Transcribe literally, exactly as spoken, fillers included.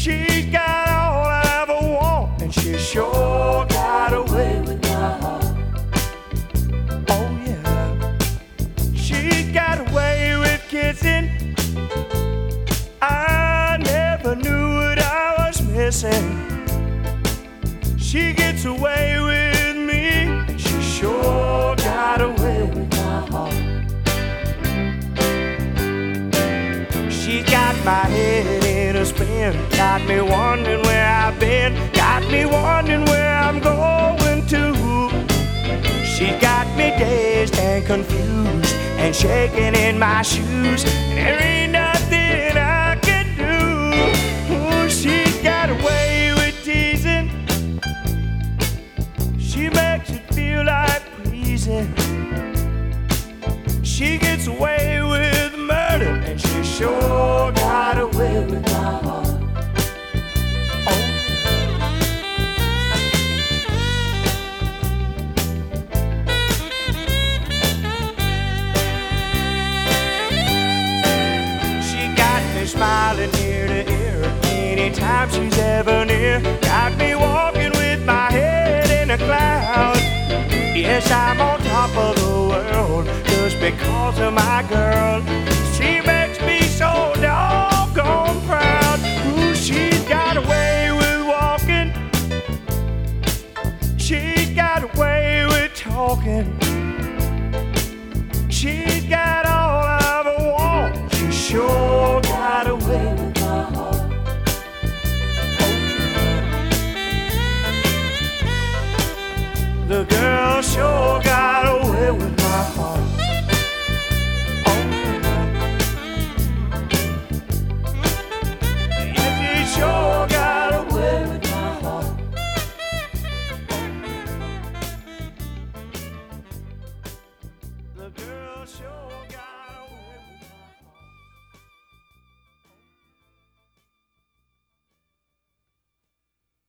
She's got all I ever want, and she sure got away with my heart. Oh yeah, she got away with kissing. I never knew what I was missing. She gets away with me, and she sure got away with my heart. She got my head in a spin, got me wondering where I've been, got me wondering where I'm going to. She got me dazed and confused and shaking in my shoes, and there ain't nothing I can do. Ooh, she got away with teasing. She makes it feel like pleasing. She gets away with murder, and she sure got away with my heart. Oh. She got me smiling ear to ear anytime she's ever near. Got me walking with my head in a cloud. Yes, I'm on top of the world just because of my girl.